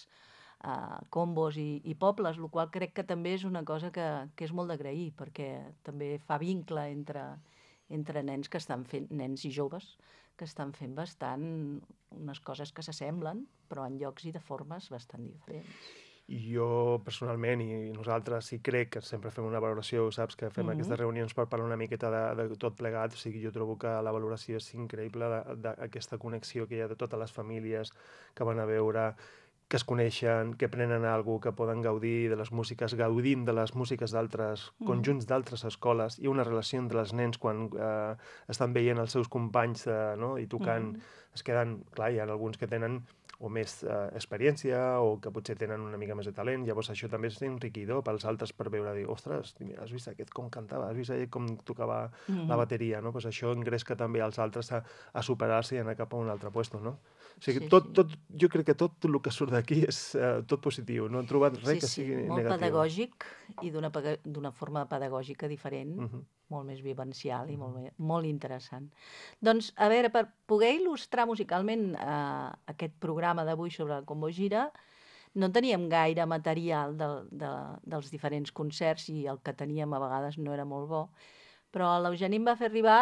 combos i pobles, el qual crec que també és una cosa que és molt d'agrair, perquè també fa vincle entre nens que estan fent, nens i joves, que estan fent bastant unes coses que s'assemblen, però en llocs i de formes bastant diferents. I jo, personalment, i nosaltres sí crec que sempre fem una valoració, saps, que fem aquestes reunions per parlar una miqueta de tot plegat, o sigui, jo trobo que la valoració és increïble d'aquesta connexió que hi ha de totes les famílies que van a veure, que es coneixen, que prenen alguna cosa, que poden gaudir de les músiques, gaudint de les músiques d'altres conjunts d'altres escoles, i una relació entre els nens quan estan veient els seus companys i tocant, es queden, clar, hi ha alguns que tenen o més experiència, o que potser tenen una mica més de talent, llavors això també és enriquidor pels altres per veure, dir, ostres, has vist aquest com cantava, has vist com tocava la bateria, no? Pues això engresca també als altres a superar-se i anar cap a un altre puesto, no? O sigui, jo crec que tot el que surt d'aquí és tot positiu, no he trobat res que sigui negatiu. Molt pedagògic i d'una forma pedagògica diferent, molt més vivencial i molt interessant. Doncs, a veure, per poder il·lustrar musicalment aquest programa d'avui sobre la Combo Gira, no teníem gaire material dels diferents concerts i el que teníem a vegades no era molt bo, però l'Eugeni em va fer arribar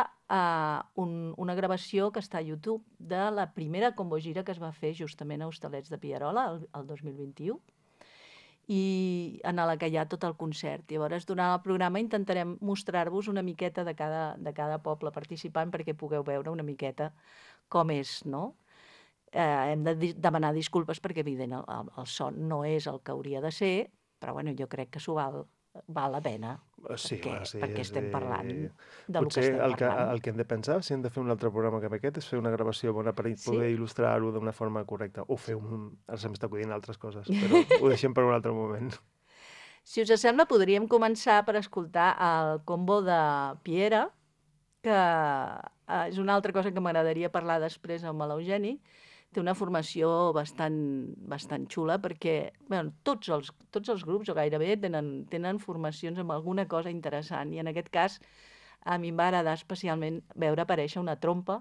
una gravació que està a YouTube de la primera Combo Gira que es va fer justament a Hostalets de Pierola el 2021, i en la que hi ha tot el concert. Llavors, durant el programa intentarem mostrar-vos una miqueta de cada poble participant perquè pugueu veure una miqueta com és, no? Hem de demanar disculpes perquè, evident, el son no és el que hauria de ser, però bueno, jo crec que s'ho val la pena, perquè estem parlant del que estem parlant. Potser el que hem de pensar, si hem de fer un altre programa que aquest, és fer una gravació bona per poder il·lustrar-ho d'una forma correcta, o fer ara se m'està acudint altres coses, però ho deixem per un altre moment. Si us sembla, podríem començar per escoltar el combo de Piera, que és una altra cosa que m'agradaria parlar després amb l'Eugeni. Té una formació bastant xula perquè tots els grups, o gairebé, tenen formacions amb alguna cosa interessant. I en aquest cas, a mi em va agradar especialment veure aparèixer una trompa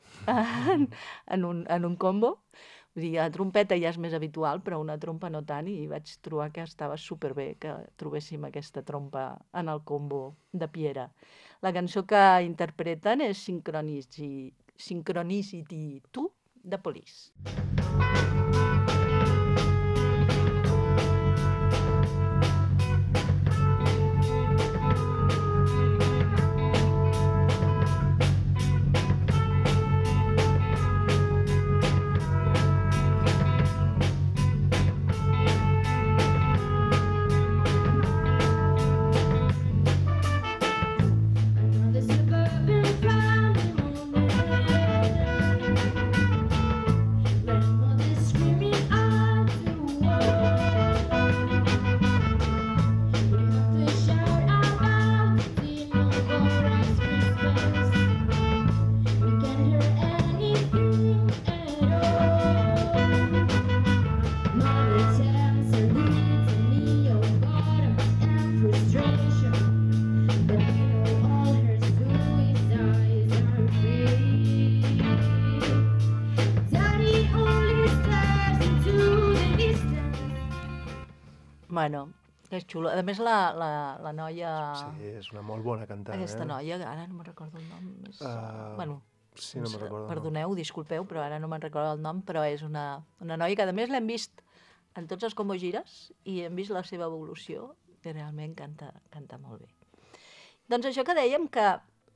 en un combo. Vull dir, la trompeta ja és més habitual, però una trompa no tant, i vaig trobar que estava superbé que trobéssim aquesta trompa en el combo de Piera. La cançó que interpreten és Synchronicity 2, de Police. Que és xulo. A més, la noia... Sí, és una molt bona cantant. Aquesta noia, ara no me'n recordo el nom. Bueno, sí, no me'n recordo. perdoneu, disculpeu, però ara no me'n recordo el nom, però és una noia que a més l'hem vist en tots els Combo Gires i hem vist la seva evolució i realment canta molt bé. Doncs això que dèiem que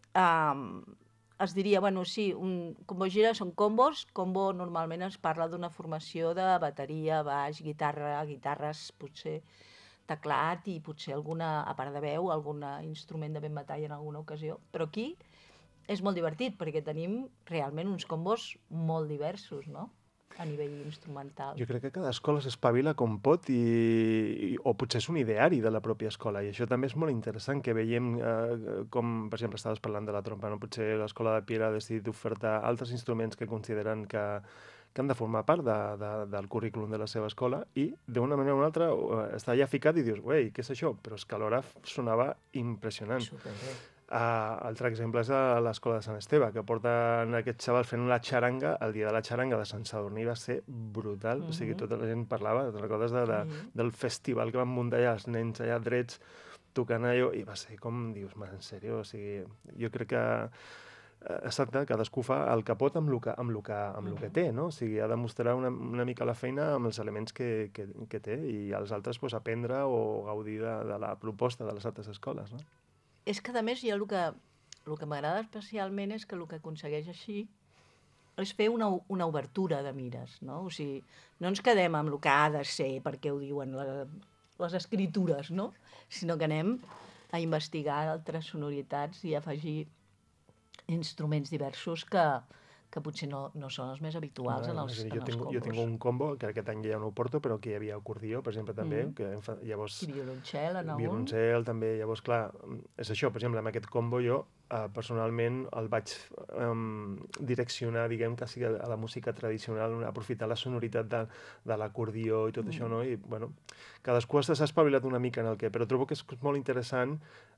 es diria, bueno, sí, un Combo Gira són combos. Combo normalment es parla d'una formació de bateria, baix, guitarres, potser teclat i potser alguna, a part de veu, algun instrument de vent metall en alguna ocasió. Però aquí és molt divertit perquè tenim realment uns combos molt diversos, no?, a nivell instrumental. Jo crec que cada escola s'espavila com pot o potser és un ideari de la pròpia escola, i això també és molt interessant, que veiem com, per exemple, estaves parlant de la trompa, no? Potser l'escola de Piera ha decidit ofertar altres instruments que consideren que han de formar part del currículum de la seva escola i, d'una manera o una altra, està allà ficat i dius, uei, què és això? Però és que alhora sonava impressionant. Superbé. Altre exemple és a l'escola de Sant Esteve, que porten aquests xavals fent la xaranga. El dia de la xaranga de Sant Sadurní va ser brutal. O sigui, tota la gent parlava, te'n recordes del festival que van muntar allà, els nens allà drets tocant allò, i va ser com, dius, en sèrio, o sigui, jo crec que exacte, cadascú fa el que pot amb el que té, no? O sigui, ha de mostrar una mica la feina amb els elements que té, i els altres pues, aprendre o gaudir de la proposta de les altres escoles, no? És que, a més, jo el que m'agrada especialment és que el que aconsegueix així és fer una obertura de mires, no? O sigui, no ens quedem amb el que ha de ser perquè ho diuen les escritures, no? Sinó que anem a investigar altres sonoritats i a afegir instruments diversos que potser no són els més habituals en els combos. Jo tinc un combo, que aquest any ja no ho porto, però que hi havia acordió, per exemple, també, que llavors... I violoncel, en algun? Violoncel, també, llavors, clar, és això, per exemple, amb aquest combo jo, personalment, el vaig direccionar, diguem, quasi a la música tradicional, aprofitar la sonoritat de l'acordió i tot això, no? I, bueno, cadascú s'ha espavilat una mica en el que, però trobo que és molt interessant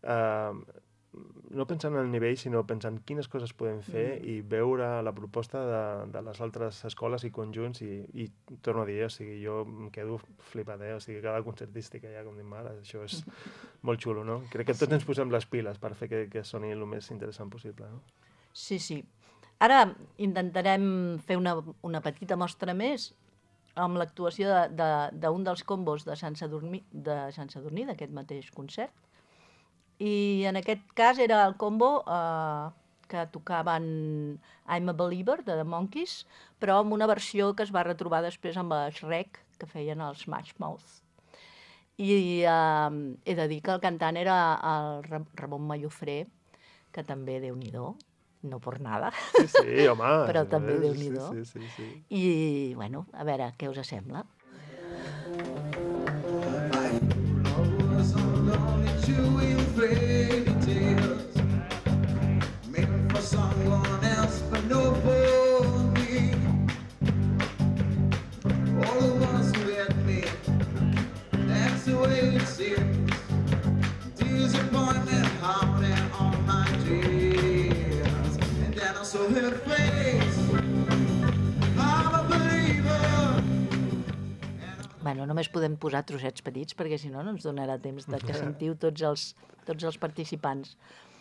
no pensant en el nivell, sinó pensant quines coses podem fer i veure la proposta de les altres escoles i conjunts i torno a dir, o sigui, jo em quedo flipat, o sigui, cada concertístic que hi ha, com dic, mare, això és molt xulo, no? Crec que tots ens posem les piles per fer que soni el més interessant possible, no? Sí, sí. Ara intentarem fer una petita mostra més amb l'actuació d'un dels combos de Sant Sadurní, d'aquest mateix concert. I en aquest cas era el combo que tocaven I'm a Believer, de The Monkees, però amb una versió que es va retrobar després amb el Shrek, que feien els Smash Mouth. I he de dir que el cantant era el Ramon Mallofré, que també, Déu-n'hi-do, no por nada. Sí, home. Però també Déu-n'hi-do. Sí. I, bueno, a veure, què us sembla? Fairy tales made for someone else, but no for me. All the ones who had me, that's the way it seems. Disappointment howling on my dreams, and then I saw her face. I'm a believer. Bueno, només podem posar trossets petits perquè si no ens donarà temps de que sentiu tots els participants.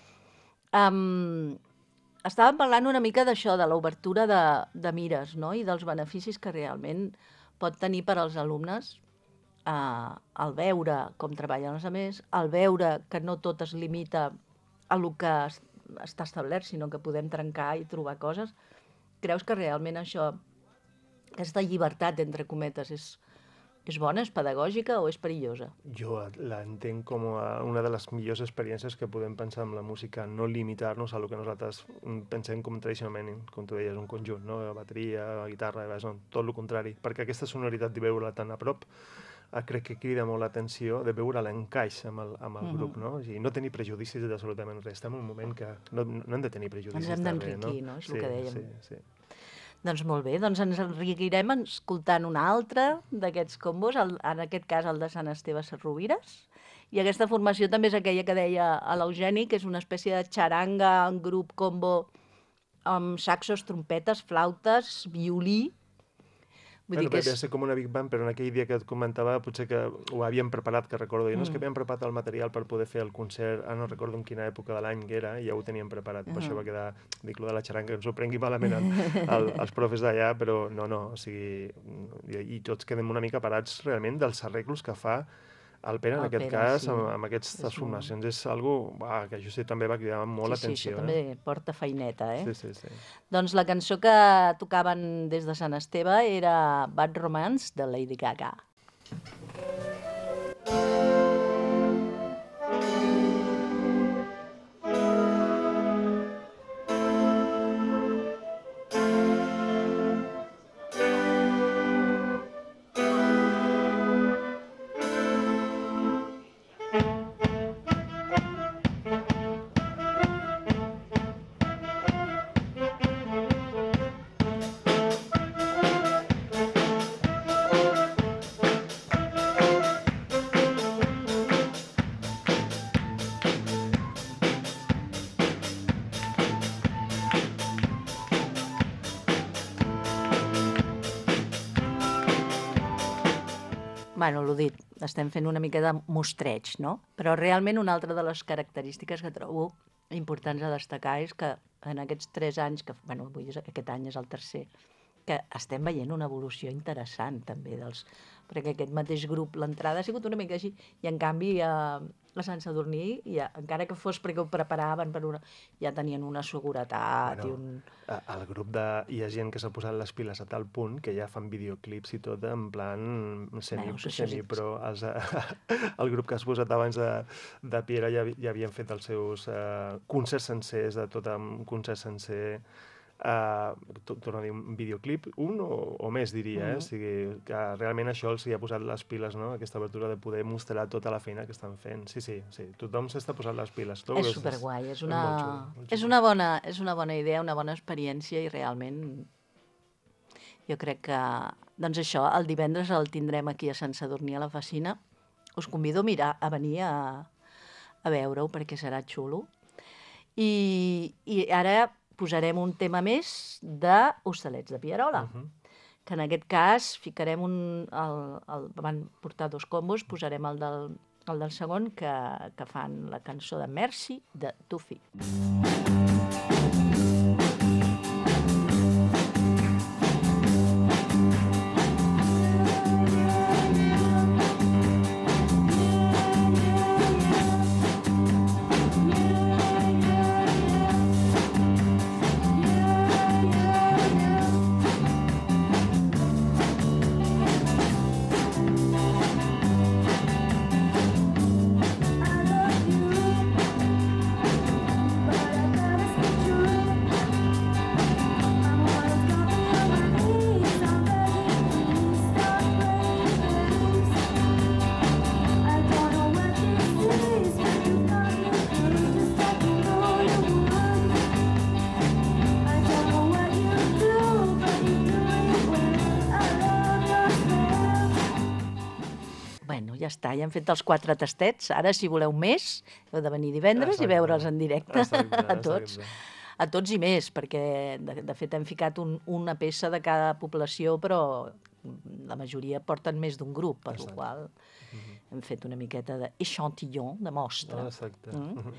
Estàvem parlant una mica d'això, de l'obertura de mires, no? I dels beneficis que realment pot tenir per als alumnes al veure com treballen els altres, al veure que no tot es limita a el que està establert, sinó que podem trencar i trobar coses. Creus que realment això, aquesta llibertat, entre cometes, és bona, és pedagògica o és perillosa? Jo l'entenc com una de les millors experiències que podem pensar amb la música, no limitar-nos a el que nosaltres pensem com tradicionalment, com tu deies, un conjunt, no? Bateria, guitarra, no, tot el contrari, perquè aquesta sonoritat de veure-la tan a prop crec que crida molt l'atenció de veure l'encaix amb el grup, no? O sigui, no tenir prejudicis d'absolutament res. Estem en un moment que no hem de tenir prejudicis. Ens hem d'enriquir, no? És el que dèiem. Sí. Doncs molt bé, doncs ens enriquirem escoltant un altre d'aquests combos, en aquest cas el de Sant Esteve Sesrovires. I aquesta formació també és aquella que deia a l'Eugeni, que és una espècie de xaranga en grup combo amb saxos, trompetes, flautes, violí. Vull dir que devia ser com una Big Band, però en aquell dia que et comentava potser que ho havien preparat, que recordo. No, és que havien preparat el material per poder fer el concert, no recordo en quina època de l'any que era, i ja ho tenien preparat. Per això va quedar, dic, lo de la xaranga, que ens ho prengui malament els profes d'allà, però no, o sigui, i tots quedem una mica parats realment dels arreglos que fa el Pere, en aquest cas, amb aquestes formacions. És algo que jo sé també va cridar molt l'atenció. Sí, això també porta feineta, Sí. Doncs la cançó que tocaven des de Sant Esteve era Bad Romance, de Lady Gaga. Bueno, l'ho dit, estem fent una mica de mostreig, no? Però realment una altra de les característiques que trobo importants a destacar és que en aquests 3 anys, aquest any és el tercer, que estem veient una evolució interessant també perquè aquest mateix grup, l'entrada ha sigut una mica així, i en canvi a Sant Sadurní, encara que fos perquè ho preparaven ja tenien una seguretat El grup hi ha gent que s'ha posat les piles a tal punt que ja fan videoclips i tot en plan semi, però el grup que has posat abans de Piera ja havien fet els seus concerts sencers, de tot un concert sencer, torno a dir, un videoclip, un o més, diria, o sigui, que realment això els hi ha posat les piles, no?, aquesta obertura de poder mostrar tota la feina que estan fent. Sí, tothom s'està posant les piles. És superguai, és una bona idea, una bona experiència, i realment jo crec que, doncs això, el divendres el tindrem aquí a Sant Sadurní, a la Facina. Us convido a venir a veure-ho, perquè serà xulo. I ara posarem un tema més d'Hostalets de Pierola, que en aquest cas ficarem van portar 2 combos, posarem el del segon, que fan la cançó de Merci, de Tufi. Ja està, ja hem fet els 4 tastets. Ara, si voleu més, heu de venir divendres i veure'ls en directe a tots. A tots i més, perquè de fet hem ficat una peça de cada població, però la majoria porten més d'un grup, per la qual hem fet una miqueta d'echantillon, de mostra. Exacte.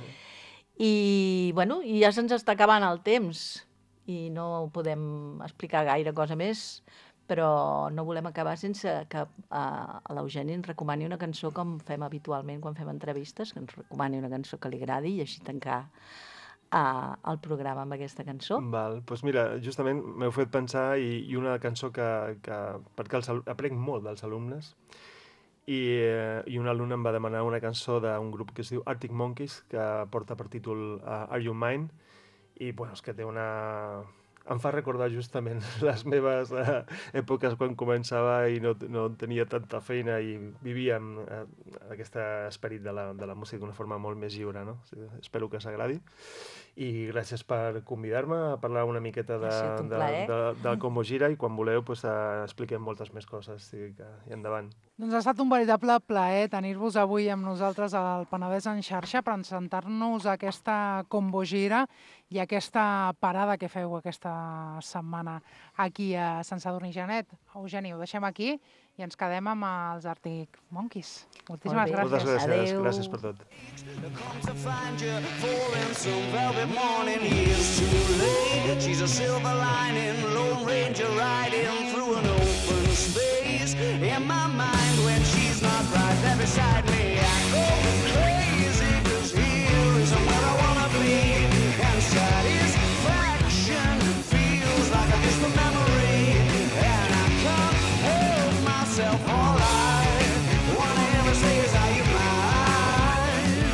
I ja se'ns està acabant el temps i no podem explicar gaire cosa més, però no volem acabar sense que l'Eugeni ens recomani una cançó, com fem habitualment quan fem entrevistes, que ens recomani una cançó que li agradi i així tancar el programa amb aquesta cançó. Doncs mira, justament m'heu fet pensar i una cançó perquè aprenc molt dels alumnes, i un alumne em va demanar una cançó d'un grup que es diu Arctic Monkeys, que porta per títol Are You Mine, i és que té em fa recordar justament les meves èpoques quan començava i no tenia tanta feina i vivia amb aquest esperit de la música d'una forma molt més lliure, no? Espero que s'agradi. I gràcies per convidar-me a parlar una miqueta de Combo Gira, i quan voleu expliquem moltes més coses. I endavant. Doncs ha estat un veritable plaer tenir-vos avui amb nosaltres al Penedès en xarxa, presentar-nos aquesta combo gira i aquesta parada que feu aquesta setmana aquí a Sant Sadurní. Janet, Eugeni, ho deixem aquí i ens quedem amb els Arctic Monkeys. Moltíssimes gràcies. Moltes gràcies. Adéu. Gràcies per tot. Come to find you, falling some velvet morning. Years too late. She's a silver lining, Lone Ranger riding through an open space. In my mind, when she's not right there beside me, I go crazy, 'cause here is where I wanna be. And satisfaction feels like a distant memory, and I can't help myself all right. All I ever say is, are you mine?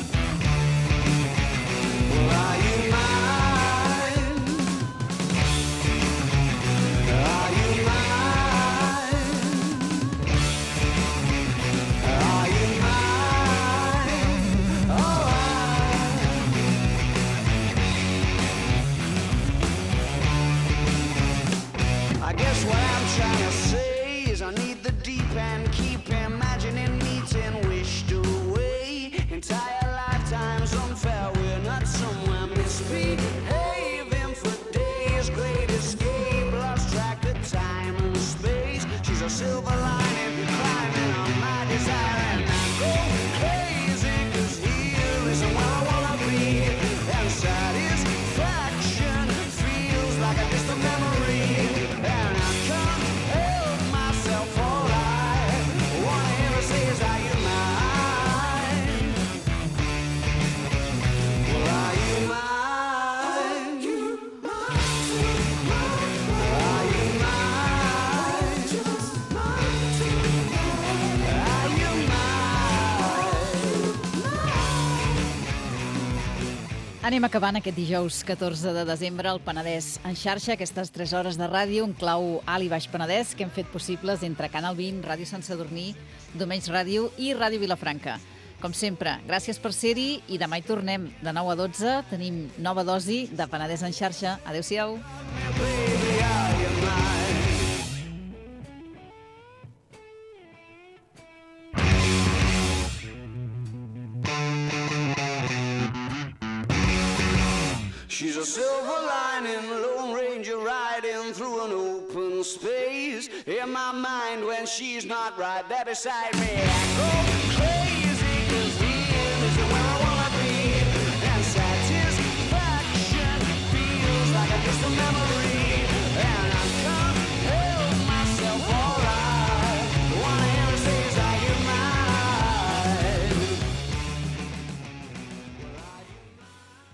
Well, are you mine? Are you mine? Are you mine? Oh, I guess what I'm trying to say is I need the deep end, keep imagining meeting wished away. Entire lifetimes unfair, we're not somewhere misbehaving for days. Great escape, lost track of time and space. She's a silver lining, climbing on my desire, and I go crazy, 'cause here isn't where I wanna be. And satisfaction feels like a distant memory, and I can't help myself all right. All I ever say is, are you mine? Well, are you mine? Are you mine? Are you mine? Anem acabant aquest dijous 14 de desembre al Penedès en xarxa, aquestes 3 hores de ràdio, un clau alt i baix Penedès que hem fet possibles entre Canal 20, Ràdio Sant Sadurní, Domenys Ràdio i Ràdio Vilafranca. Com sempre, gràcies per ser-hi i demà hi tornem. De 9 a 12 tenim nova dosi de Penedès en xarxa. Adéu-siau. Baby, are you mine? She's a silver lining, Lone Ranger riding through an open space. In my mind, when she's not right there beside me, I go crazy.